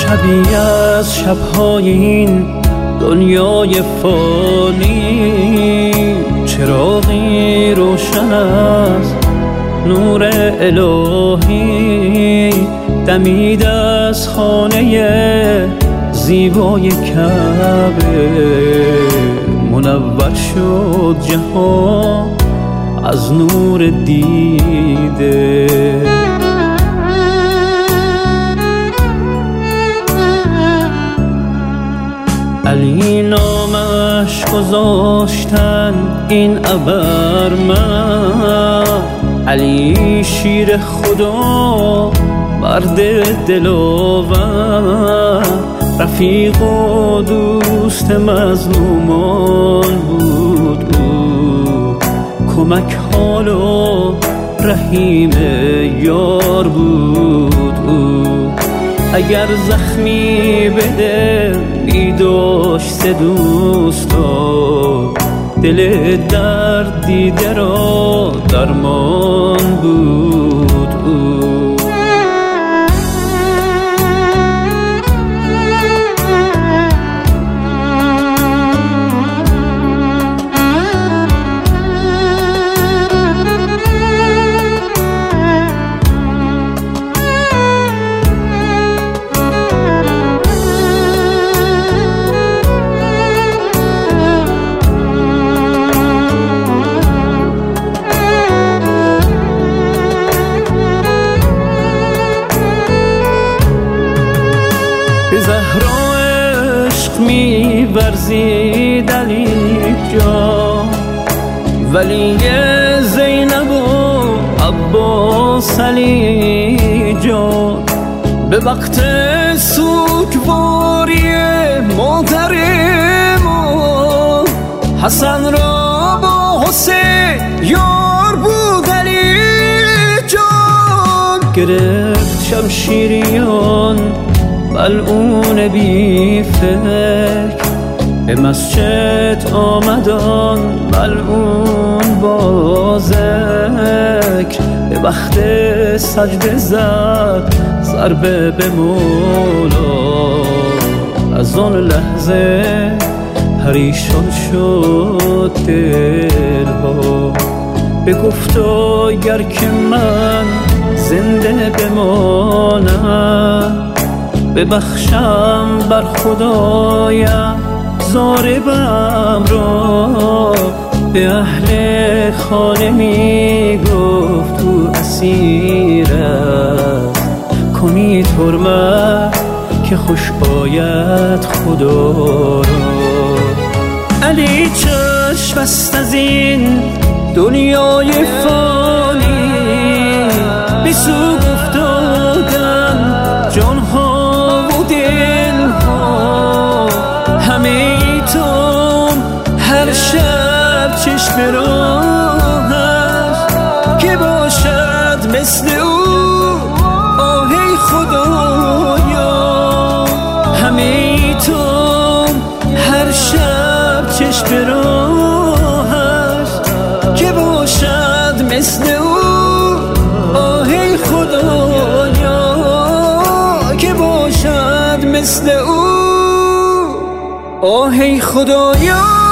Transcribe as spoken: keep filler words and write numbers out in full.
شبی از شب‌های این دنیای فانی، چراغی روشن از نور الهی دمید از خانه زیبای کعبه. منور شد جهان از نور دیده. علی نامش گذاشتن این ابرمرد، علی شیر خدا مرد دلاور، رفیق و دوست مظلومان بود او، کمک حال و رحیم یار بود او. اگر زخمی به دل می داشت ز دوستا، دل درد دیده را درمان بود او. به زهرا عشق می ورزید علی جان، ولی زینب و عباس علی جان. به وقت سوگواری مادر ما، حسن را با حسین یار بود علی جان. گرفت شمشیریان ملعون بی فکر، به مسجد آمدان ملعون با ذکر. به وقت سجده زد ضربه به مولا، از آن لحظه پریشان شد دلها. بگفتا گر که من زنده بمانم، ببخشم بر خدایم ضاربم را. به اهل خانه می گفت او اسیر است، کنید حرمت که خوش آید خدا را. علی چشم بست از این دنیای فانی، به سوگ افتادن جانها و دلها. همه ایتون هر شب چشم راهش، که باشد مثل او آهی خدایا. همه ایتون هر شب چشم راهش، که باشد مثل او آهی خدایا. که باشد مثل او آهی خدایا.